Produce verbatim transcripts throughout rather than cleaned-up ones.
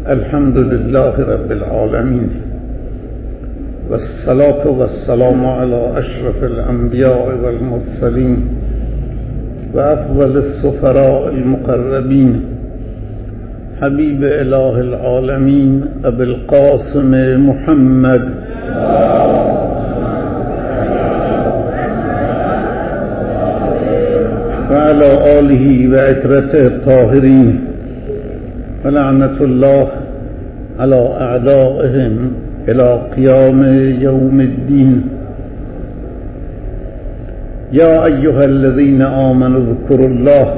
الحمد لله رب العالمين، والصلاة والسلام على أشرف الأنبياء والمرسلين وأفضل السفراء المقربين حبيب إله العالمين أبي القاسم محمد وعلى آله وعترته الطاهرين، ولعنة الله على أعدائهم إلى قيام يوم الدين. يا أيها الذين آمنوا اذكروا الله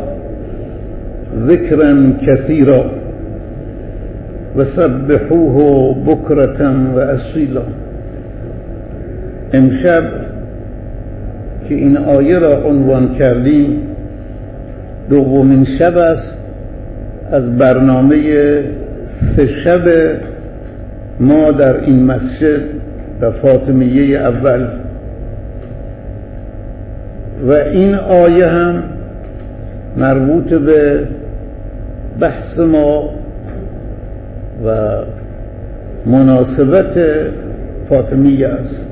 ذكرا كثيرا وسبحوه بكرة وأصيلا. امشب که این آیه را عنوان کردیم دومین شب است از برنامه سه شب ما در این مسجد و فاطمیه اول، و این آیه هم مربوط به بحث ما و مناسبت فاطمیه است.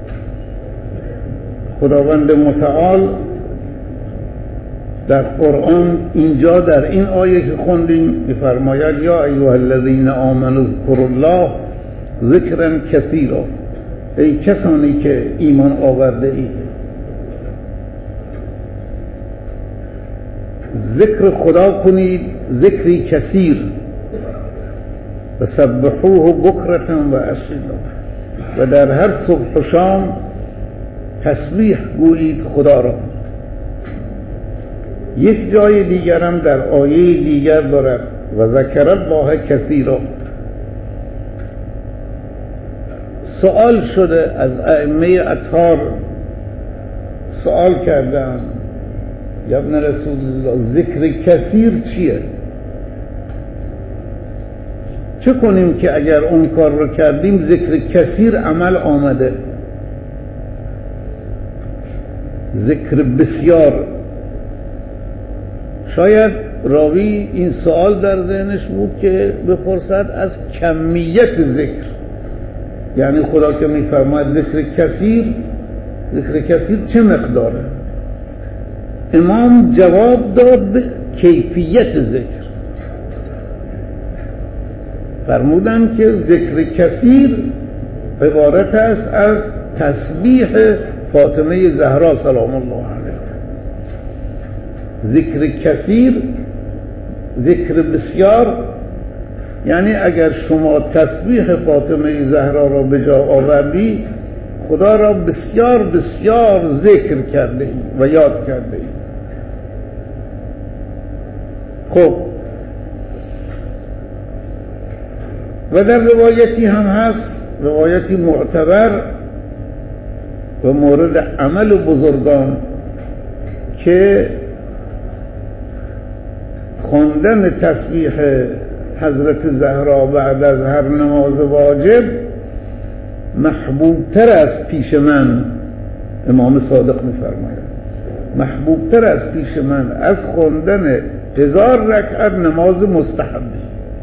خداوند متعال در قرآن اینجا در این آیه که خوندیم می‌فرماید یا ایها الذین آمنوا اذکروا الله ذکرا کثیرا، ای کسانی که ایمان آورده اید ذکر خدا کنید، ذکری کثیر، و سبحوه بکرة و اصیلا، و در هر صبح و شام تسبیح گویید خدا را. یک جای دیگرم در آیه دیگر دارد و ذکر الله کثیرا. سوال شده از ائمه اطهار، سوال کردن یا ابن رسول الله ذکر کثیر چیه؟ چه کنیم که اگر اون کار رو کردیم ذکر کثیر عمل آمده؟ ذکر بسیار. شاید راوی این سوال در ذهنش بود که بپرسد از کمیت ذکر، یعنی خدا که میفرماید ذکر کثیر، ذکر کثیر چه مقداره؟ امام جواب داد به کیفیت ذکر. فرمودن که ذکر کثیر عبارت است از تسبیح فاطمه زهرا سلام الله علیها. ذکر کثیر، ذکر بسیار، یعنی اگر شما تسبیح فاطمه زهرا را به جا آوردی خدا را بسیار بسیار ذکر کرده ای و یاد کرده ای. خب و در روایتی هم هست، روایتی معتبر و مورد عمل بزرگان، که خواندن تسبیح حضرت زهرا بعد از هر نماز واجب محبوبتر از پیش من، امام صادق می‌فرماید محبوبتر از پیش من از خواندن هزار رکعت نماز مستحبی.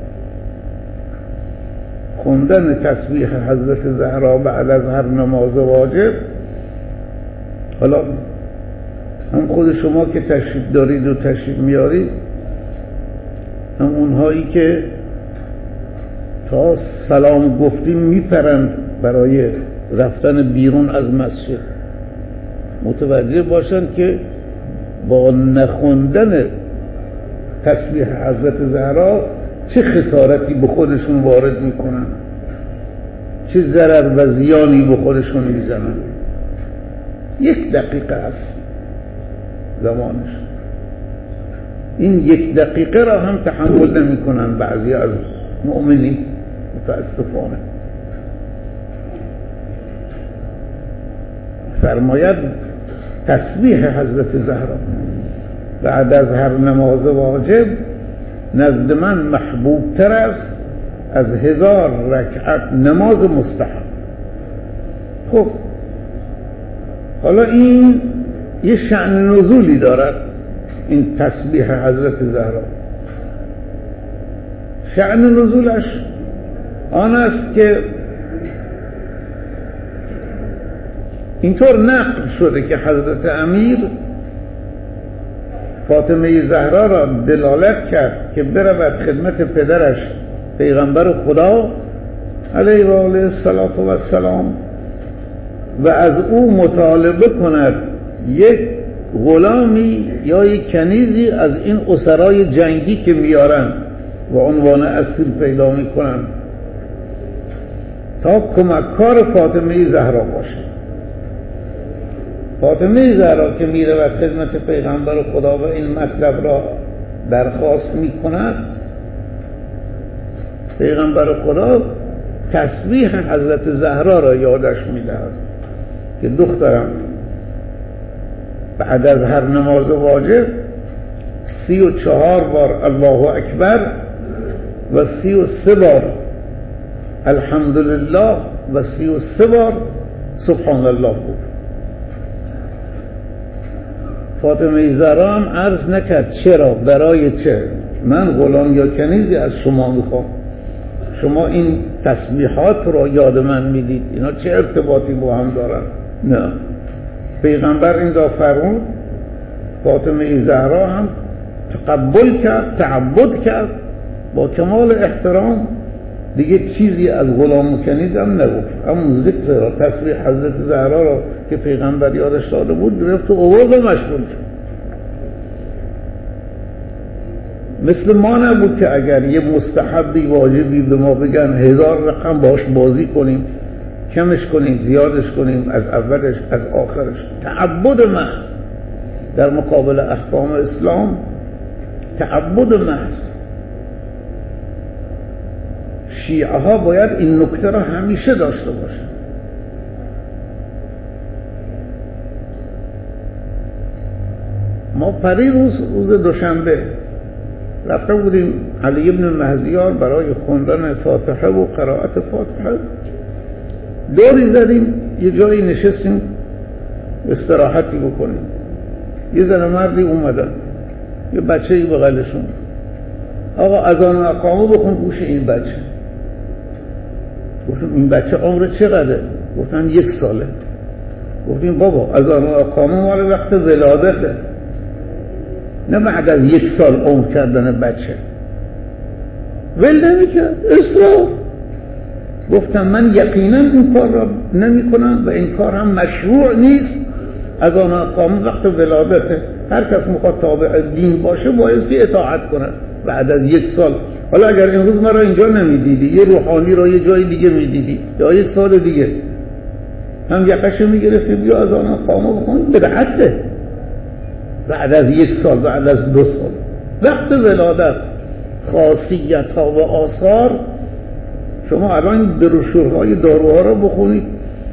خواندن تسبیح حضرت زهرا بعد از هر نماز واجب، حالا هم خود شما که تشریف دارید و تشریف میارید، هم اونهایی که تا سلام گفتیم میپرند برای رفتن بیرون از مسجد، متوجه باشند که با نخوندن تسبیح حضرت زهرا چه خسارتی به خودشون وارد میکنن، چه ضرر و زیانی به خودشون میزنن. یک دقیقه است زمانش، این یک دقیقه را هم تحمل نمی کنن بعضی از مؤمنین متاسفانه. فرماید تسبیح حضرت زهرا بعد از هر نماز واجب نزد من محبوب تر است از هزار رکعت نماز مستحب. خب حالا این یه شأن نزولی دارد، این تسبیح حضرت زهرا. شأن نزولش آن است که اینطور نقل شده که حضرت امیر فاطمه زهرا را دلالت کرد که برود خدمت پدرش پیغمبر خدا علیه و آله السلام و از او مطالبه کند یک غلامی یا یک کنیزی از این اسرای جنگی که میارن و عنوان اسیر پیدا میکنن تا کمککار فاطمه زهرا باشه. فاطمه زهرا که میره و خدمت پیغمبر خدا و این مطلب را درخواست میکند، پیغمبر خدا تسبیح حضرت زهرا را یادش میدهد که دخترم بعد از هر نماز واجب سی و چهار بار الله اکبر و سی و سه بار الحمدلله و سی و سه بار سبحان الله بود. فاطمه زهرا هم عرض نکرد چرا، برای چه؟ من غلام یا کنیزی از شما میخوام، شما این تسبیحات رو یاد من میدید، اینا چه ارتباطی با هم دارن؟ نه، پیغمبر این را فرمود، فاطمه زهرا هم تقبل کرد، تعبد کرد با کمال احترام، دیگه چیزی از غلام و کنیز هم نگفت، همون ذکر را، تسبیح حضرت زهرا را که پیغمبر یادش داده بود گرفت و آورد و مشغول شد. مثل ما نبود که اگر یه مستحبی واجبی به ما بگن هزار رقم باش بازی کنیم، کمش کنیم، زیادش کنیم، از اولش از آخرش. تعبد محض در مقابل احکام اسلام، تعبد محض. شیعه ها باید این نکته را همیشه داشته باشن. ما پری روز روز دوشنبه رفته بودیم علی ابن مهزیار برای خوندن فاتحه و قرائت فاتحه، دوری زدیم، یه جایی نشستیم استراحتی بکنیم، یه زن مردی اومدن، یه بچه‌ای بغلشون، آقا اذان و اقامه بخون گوش این بچه. گفتم این بچه عمر چقدره؟ گفتن یک ساله. گفتیم بابا اذان و اقامه مال وقت ولادته، نه بعد از یک سال عمر کردن بچه. ول نمی‌کرد، اصرار. گفتم من یقینا این کار را نمی کنم و این کار هم مشروع نیست. اذان و اقامه وقت ولادته، هر کس میخواد تابع دین باشه بایستی اطاعت کنه بعد از یک سال. حالا اگر امروز ما را اینجا نمیدیدی، یه روحانی را یه جای دیگه میدیدی یا یک سال دیگه، هم یقشو میگرفتی بیا اذان و اقامه بخون، بدعته. بعد از یک سال، بعد از دو سال، وقت ولادت، خاصیت ها و آثار. شما الان بروشورهای داروها را بخونید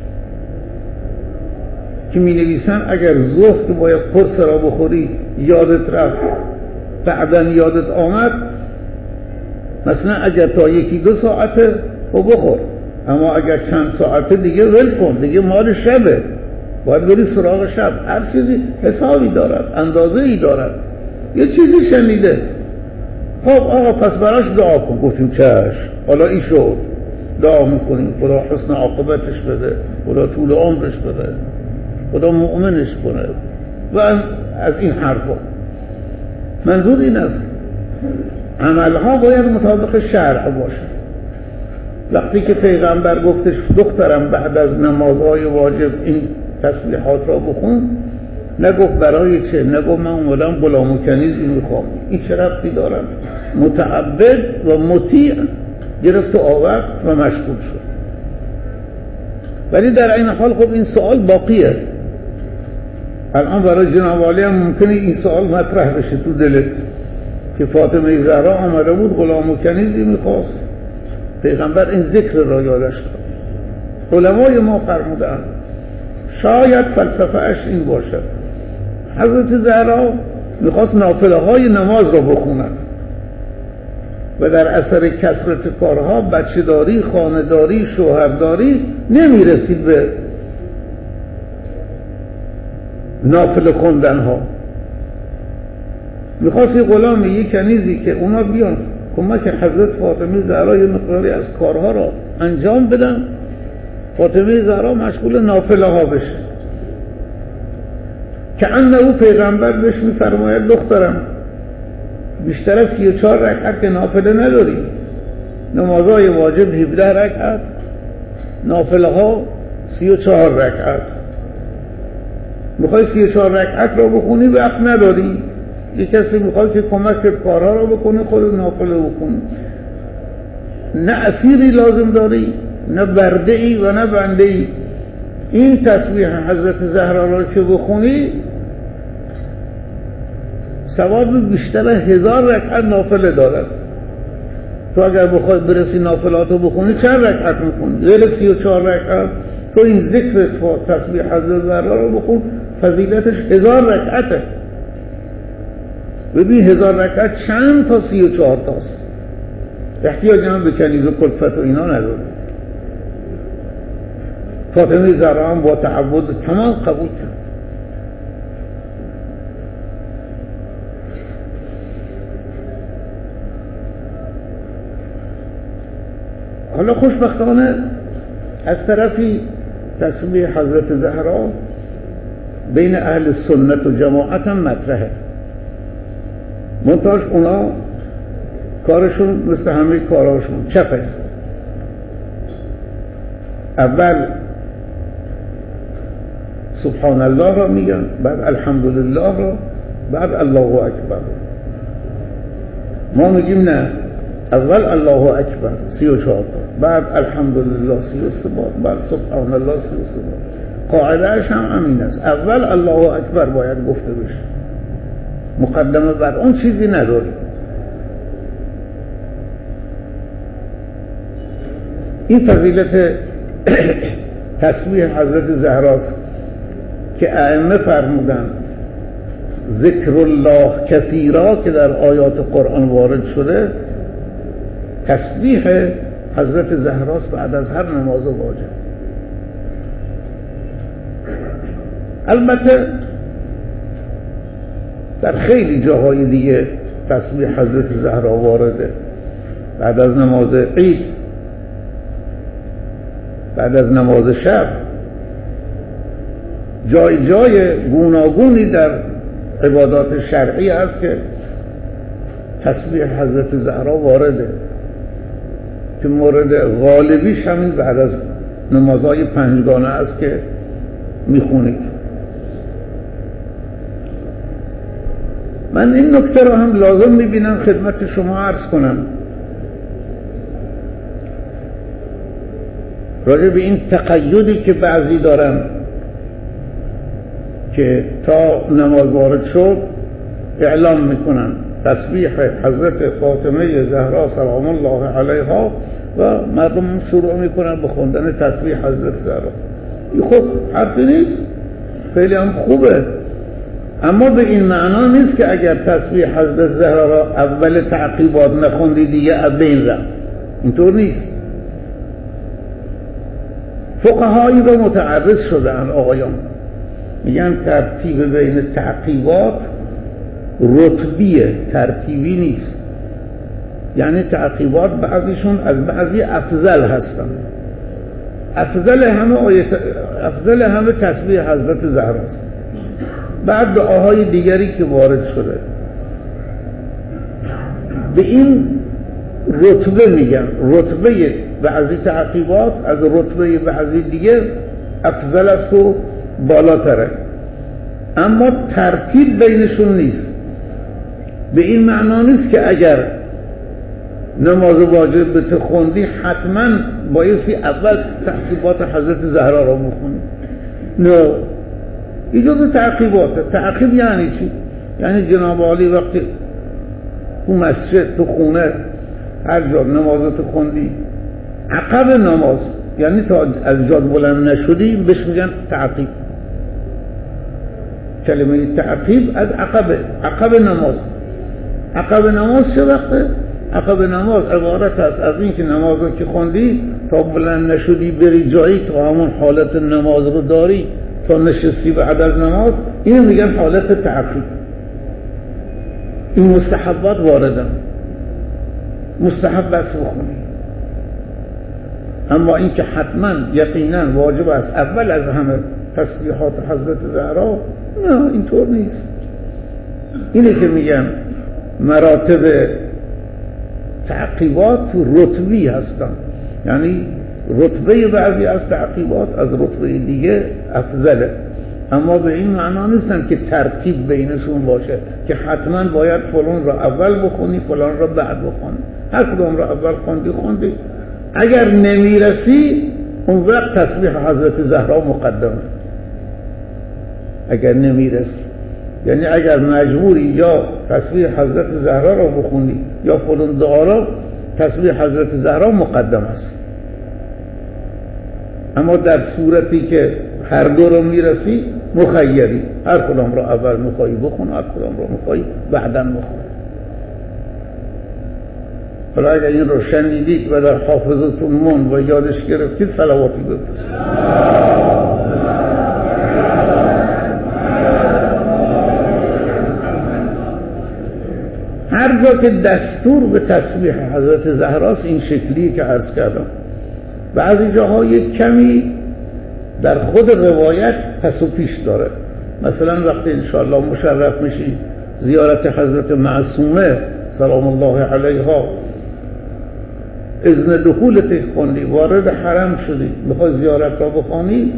که می نویسن اگر ظهر که باید قرص را بخوری یادت رفت بعدن یادت آمد، مثلا اگر تا یکی دو ساعته خب بخور، اما اگر چند ساعته دیگه ول کن، دیگه مال شبه، باید بری سراغ شب. هر چیزی حسابی دارد، اندازه ای دارد. یه چیزی شنیده، خب آقا پس براش دعا کن. گفتیم چشم، حالا این شد، دعا میکنیم خدا حسن عاقبتش بده، خدا طول عمرش بده، خدا مؤمنش کنه و از این حرفا. منظور این است عملها باید مطابق شرع باشه. وقتی که پیغمبر گفتش دخترم بعد از نمازهای واجب این تسبیحات را بخون، نگفت برای چه، نگفت من اومدم غلام و کنیزی میخوام، این چه ربطی دارم؟ متعبد و مطیع گرفت و آورد و مشغول شد. ولی در این حال خب این سوال باقیه. الان برای جناب عالی هم ممکنه این سوال مطرح بشه تو دلت که فاطمه زهرا آمده بود غلام و کنیزی میخواست، پیغمبر این ذکر را یادش داد. علمای ما فرمودن شاید فلسفه اش این باشه، حضرت زهرا میخواست نافله های نماز را بخونن و در اثر کثرت کارها، بچه داری، خانه داری، شوهرداری، نمیرسید به نافله خوندن ها. میخواست یه غلام، یه کنیزی که اونا بیان کمک حضرت فاطمه زهرا یه مقداری از کارها را انجام بدن، فاطمه زهرا مشغول نافله ها بشه. که انه او پیغمبر بهش میفرماید دخترم بیشتر از سی و چهار رکعت که نافله نداری، نمازهای واجب هفده رکعت، نافله ها سی و چهار رکعت. میخوای سی و چهار رکعت را بخونی وقت نداری، یه کسی میخواد که کمکت کارها را بکنه خود نافله بکنی، نه اسیری لازم داری نه برده ای و نه بنده ای. این تسبیح حضرت زهرا را که بخونی ثواب بیشتر هزار رکعت نافله دارد. تو اگر بخوای برسی نافلاتو بخونی چند رکعت میکنی؟ غیر سی و چهار رکعت. تو این ذکر تسبیح حضرت زهرا رو بخون، فضیلتش هزار رکعته. ببین هزار رکعت چند تا سی و چهار تاست، احتیاج هم به کنیز و کلفت و اینا نداره. فاطمه زهرا هم با تعبد تمام قبول کرد. حالا خوشبختانه از طرفی تسبیح حضرت زهرا بین اهل سنت و جماعت هم مطرحه، منتهاش اونا کارشون مثل همه کاراشون چپه. اول سبحان الله را میگن، بعد الحمدلله را، بعد الله اکبر. ما میگیم نه، اول الله اکبر سی و چهار تا، بعد الحمدلله سی و سه بار، بعد سبحان الله سی و سه بار. قاعدهش هم همین است، اول الله اکبر باید گفته بشه، مقدمه بر اون چیزی نداری. این فضیلت تسبیح حضرت زهراست که ائمه فرمودن ذکر الله کثیرا که در آیات قرآن وارد شده، تسبیح حضرت زهراست بعد از هر نماز واجب. البته در خیلی جاهای دیگه تسبیح حضرت زهرا وارده، بعد از نماز عید، بعد از نماز شب، جای جای گوناگونی در عبادات شرعی است که تسبیح حضرت زهرا وارده، که مورد غالبیش همین بعد از نمازهای پنجگانه است که میخونید. من این نکته را هم لازم میبینم خدمت شما عرض کنم راجع به این تقیدی که بعضی دارن که تا نماز وارد شد اعلام میکنن تسبیح حضرت فاطمه زهرا سلام الله علیها و مردم شروع میکنن به خوندن تسبیح حضرت زهرا. این خب حرفی نیست، خیلی هم خوبه، اما به این معنا نیست که اگر تسبیح حضرت زهرا را اول تعقیبات نخوندی دیگه از بین رفت. اینطور نیست. فقهایی رو متعرض شدن آقایان، میگن ترتیب بین تعقیبات رتبیه، ترتیبی نیست. یعنی تعقیبات بعضیشون از بعضی افضل هستن. افضل همه آیت، افضل همه تسبیح حضرت زهراست. بعد دعاهای دیگری که وارد شده به این رتبه میگن، رتبه بعضی تعقیبات از رتبه بعضی دیگه افضل است و بالاتره، اما ترتیب بینشون نیست. به این معنا نیست که اگر نماز واجب به تو خوندی حتما بایستی اول تعقیبات حضرت زهرا را بخونی. نه، اجازه تعقیبات. تعقیب یعنی چی؟ یعنی جناب عالی وقتی تو مسجد، تو خونه، هر جا نمازت خوندی عقب نماز، یعنی تا از جاد بلند نشدی، بهش میگن تعقیب. کلمه تعقیب از عقب، عقب نماز. عقب نماز چه وقته؟ عقب نماز عبارت است از این که نماز رو که خوندی تا بلند نشدی بری جایی تا همون حالت نماز رو داری تا نشستی بعد از نماز، این میگن حالت تعقیب. این مستحبات واردن. مستحب است بخونی. اما اینکه حتما یقینا واجب است اول از همه تسبیحات حضرت زهرا، نه اینطور نیست. اینه که میگن مراتب تعقیبات رتبی هستن، یعنی رتبه بعضی از تعقیبات از رتبه دیگه افضله، اما به این معنا نیستن که ترتیب بینشون باشه که حتما باید فلان را اول بخونی فلان را بعد بخونی. هر کدوم را اول خوندی خوندی، اگر نمیرسی اون وقت تسبیح حضرت زهرا مقدمه. اگر نمیرسی یعنی اگر مجبوری یا تسبیح حضرت زهرا را بخونی یا فلان دعا را، تسبیح حضرت زهرا مقدم است. اما در صورتی که هر دو رو میرسی مخیری، هر کدام را اول میخوایی بخون، هر کدام را میخوایی بعداً بخون. حالا اگر این رو شنیدید و در حافظتون موند و یادش گرفتید صلواتی بفرستید. هر جا که دستور به تسبیح حضرت زهراست این شکلی که عرض کردم، بعضی جاها یک کمی در خود روایت پس و پیش داره. مثلا وقتی انشاءالله مشرف میشی زیارت حضرت معصومه سلام الله علیها، اذن دخولت خوندی، وارد حرم شدی، میخوای زیارت را بخوانی،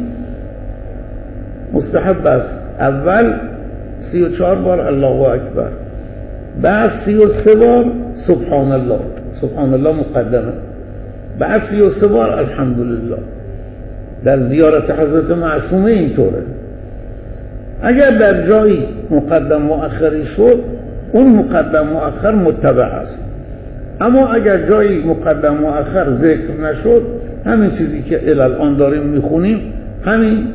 مستحب است اول سی و چهار بار الله اکبر، بعد سی و سه بار سبحان الله، سبحان الله مقدمه، بعد سی و سه بار الحمدلله. در زیارت حضرت معصومه اینطوره. اگر در جایی مقدم مؤخری شد اون مقدم مؤخر متبع است، اما اگر جایی مقدم مؤخر ذکر نشد همین چیزی که الان داریم میخونیم همین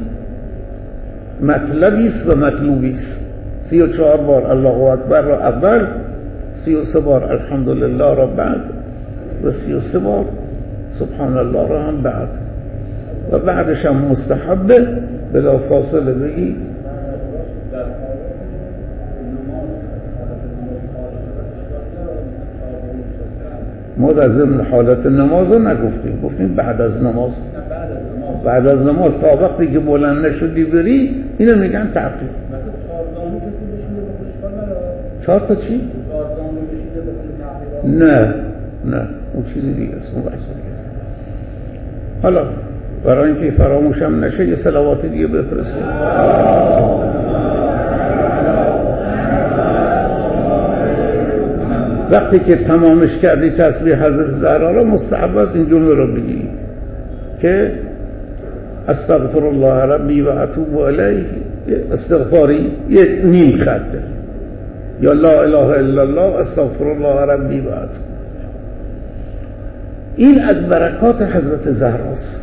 مطلبی است و مطلوبی است. سی و چهار بار الله اکبر را اول، سی و سه بار الحمدلله را بعد و سی و سه بار سبحان الله را هم بعد، و بعدش هم مستحبه بلا فاصله بگی ما در ضمن حالت نماز رو نگفتیم، گفتیم بعد از نماز. بعد از نماز تا وقتی که بلند نشدی بری اینو میگن تعقیب. چهار تا چی؟ نه نه اون چیزی دیگه است، اون بحث دیگه است. حالا برای اینکه فراموشم نشه یه صلوات دیگه بفرستیم. وقتی که تمامش کردی تسبیح حضرت زهرا را مستحب است این جمله رو بگی که استغفر الله ربی و اتوب الیه، استغفاری یه نیم خطه، یا لا اله الا الله استغفر الله ربی و اتوب. این از برکات حضرت زهراست،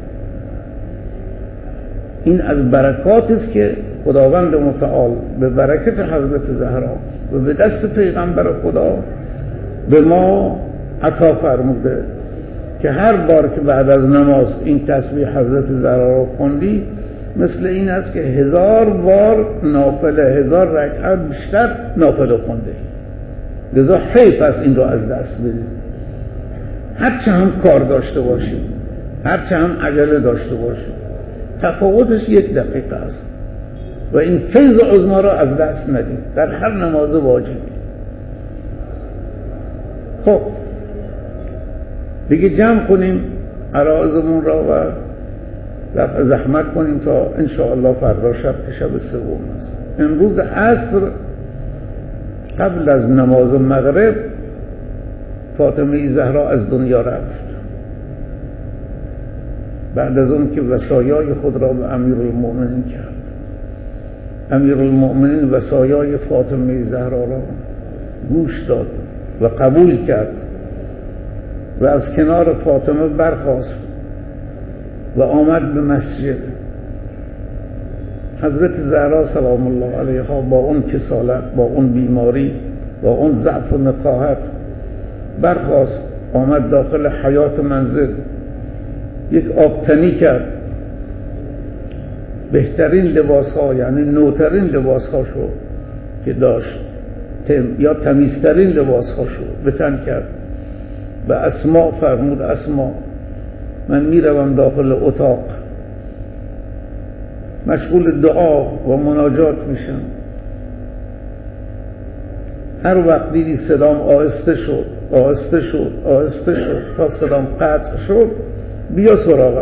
این از برکاتی است که خداوند متعال به برکت حضرت زهرا و به دست پیغمبر خدا به ما عطا فرموده که هر بار که بعد از نماز این تسبیح حضرت زهرا را خوندی مثل این است که هزار بار نافله، هزار رکعت بیشتر نافله خونده. لذا حیف است این را از دست بدید، هرچه هم کار داشته باشید، هرچه هم عجله داشته باشید، تفاوتش یک دقیقه است و این فیض عظما را از دست ندید در هر نماز واجبی. خب دیگه جمع کنیم عرائضمون را و رفع زحمت کنیم تا انشاءالله فردا شب که شب سوم است. امروز عصر قبل از نماز مغرب فاطمه زهرا از دنیا رفت، بعد از اون که وصایای خود را به امیرالمؤمنین کرد. امیرالمؤمنین وصایای فاطمه زهرا را گوش داد و قبول کرد و از کنار فاطمه برخاست و آمد به مسجد. حضرت زهرا سلام الله علیها با اون کسالت، با اون بیماری، با اون ضعف و نقاهت برخاست، آمد داخل حیاط منزل، یک آبتنی کرد، بهترین لباس ها یعنی نوترین لباس هاشو که داشت یا تمیزترین لباس هاشو به تن کرد، به اسماء فرمود اسماء من میروم داخل اتاق مشغول دعا و مناجات میشم. هر وقت دیدی صدام آهسته شد آهسته شد آهسته شد تا صدام قطع شد بیا سراغم.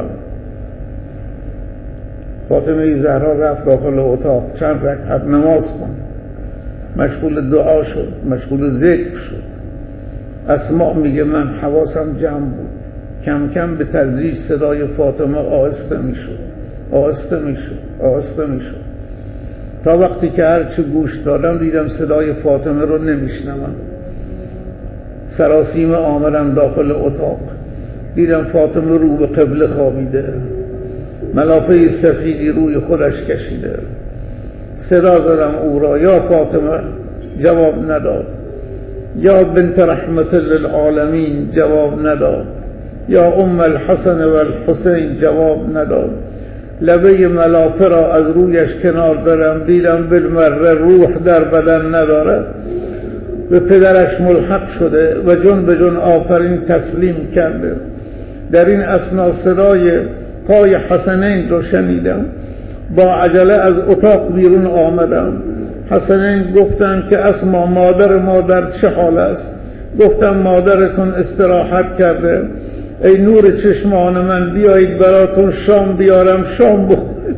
فاطمه زهرا رفت داخل اتاق چند رکعت نماز کن، مشغول دعا شد، مشغول ذکر شد. اسماء میگه من حواسم جمع بود، کم کم به تدریج صدای فاطمه آهسته میشد آهسته میشد آهسته میشد تا وقتی که هرچی گوش دادم دیدم صدای فاطمه رو نمیشنوم. سراسیمه آمدم داخل اتاق، دیدم فاطمه رو به قبله خوابیده، ملافه سفیدی روی خودش کشیده. صدا زدم او را، یا فاطمه، جواب نداد. یا بنت رحمت للعالمین، جواب نداد. یا ام الحسن و الحسین، جواب نداد. لبه ملافه را از رویش کنار دارم، دیدم بالمره روح در بدن نداره، به پدرش ملحق شده و جن به جن آفرین تسلیم کرده. در این اثنا صدای پای حسنین رو شنیدم، با عجله از اتاق بیرون آمدم. حسنین گفتن که اسما مادر ما در چه حال است؟ گفتم مادرتون استراحت کرده. ای نور چشمان من، بیایید براتون شام بیارم، شام بخورید.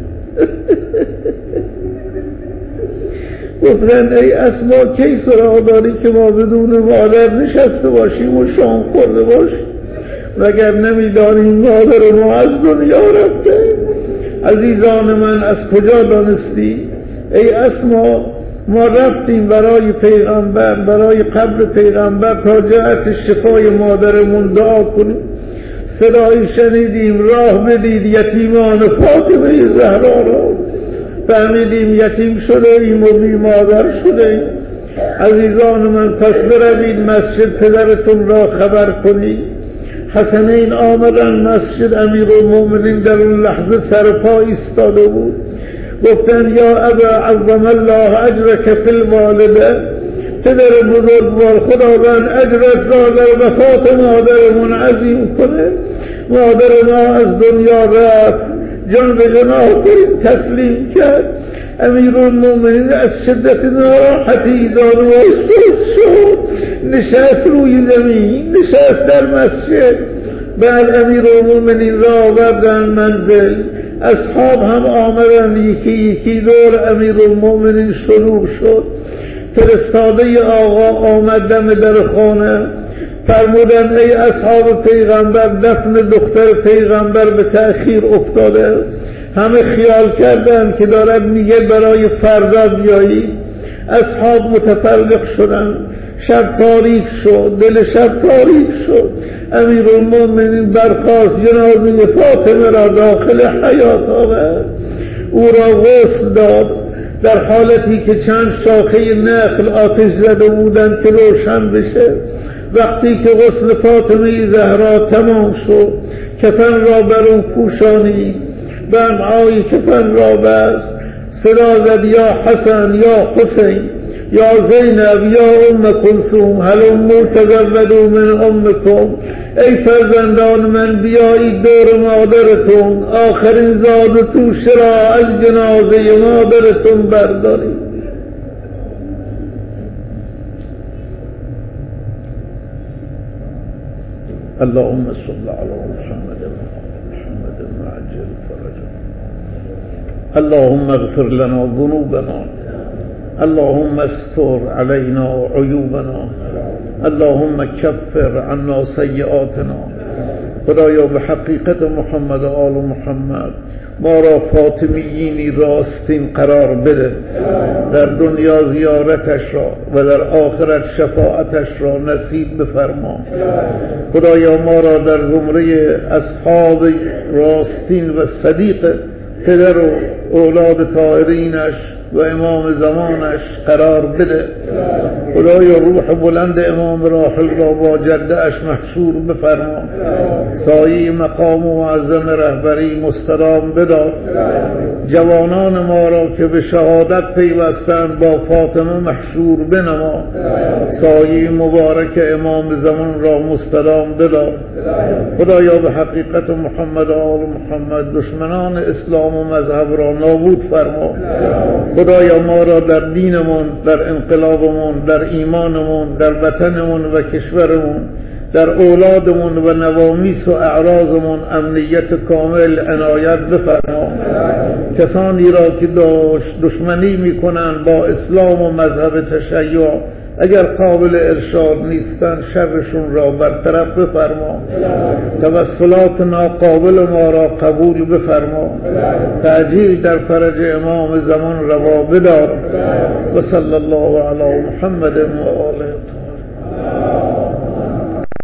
گفتن ای اسما کی سراغ داری که ما بدون مادر نشسته باشیم و شام خورده باشیم؟ وگر نمیدانیم مادر ما از دنیا رفته. عزیزان من، از کجا دانستی؟ ای اسما ما رفتیم برای پیغمبر، برای قبر پیغمبر تا جهت شفای مادرمون دعا کنیم. صدایی شنیدیم راه بدید یتیمان فاطمه زهرا را. فهمیدیم یتیم شده ایم و بی مادر شده ایم. عزیزان من، پس بروید مسجد پدرتون را خبر کنید. حسنین آمدن مسجد، امیرالمومنین در اون لحظه سر پا ایستاده بود. گفتن یا ابا عظم الله اجرک فی الوالده، پدر بزرگوار خداوند اجرت را در وفات مادرمون عظیم کنه. مادر ما از دنیا رفت، جان به جان آفرین تسلیم کرد. امیرالمومنین از شدت ناراحتی زانوهاش سست شد، نشست روی زمین، نشست در مسجد. بعد امیرالمومنین را آوردن منزل، اصحاب هم آمدن یکی یکی دور امیرالمومنین شلوغ شد. فرستاده آقا آمد دم در خانه، فرمودن ای اصحاب پیغمبر، دفن دختر پیغمبر به تأخیر افتاده. همه خیال کردن که دارد میگه برای فردا بیایید. اصحاب متفرق شدن، شب تاریک شد، دل شب تاریک شد. امیرالمومنین برخاست، جنازه فاطمه را داخل حیاط آورد، او را غسل داد، در حالتی که چند شاخه نخل آتش زده بودند که روشن بشه. وقتی که غسل فاطمه زهرا تمام شد، کفن را بر اون پوشانید، بنعای کفن را بست، صدا زد یا حسن یا حسین یا زینب یا ام کلثوم هلموا تزودوا من امکم. ای فرزندان من، بیایید دور مادرتون، آخرین زاد توشه را از جنازه مادرتون بردارید. اللهم صل علی محمد محمد وعجل فرجه. اللهم اغفر لنا ذنوبنا، اللهم استر علينا عیوبنا، اللهم کفر عنا سیئاتنا. خدایا به حقیقت محمد و آل محمد ما را فاطمیینی راستین قرار بده، در دنیا زیارتش را و در آخرت شفاعتش را نصیب بفرما. خدایا ما را در زمره اصحاب راستین و صدیق پدر و اولاد طاهرینش و امام زمانش قرار بده. خدایا روح بلند امام راحل را با جده اش محشور بفرما، سایه مقام و معظم رهبری مستدام بدار. جوانان ما را که به شهادت پیوستند با فاطمه محشور بنما، سایه مبارک امام زمان را مستدام بدار. خدایا به حقیقت محمد و آل محمد دشمنان اسلام و مذهب را نابود فرما. خدایا ما را در دینمون، در انقلابمون، در ایمانمون، در وطنمون و کشورمون، در اولادمون و نوامیس و اعراضمون امنیت کامل عنایت بفرما. کسانی را که دشمنی میکنن با اسلام و مذهب تشیع اگر قابل ارشاد نیستن شرشون را برطرف بفرما. توسلات ناقابل ما را قبول بفرما. تعجیل در فرج امام زمان روا بدار. و صلی الله علی محمد و آله.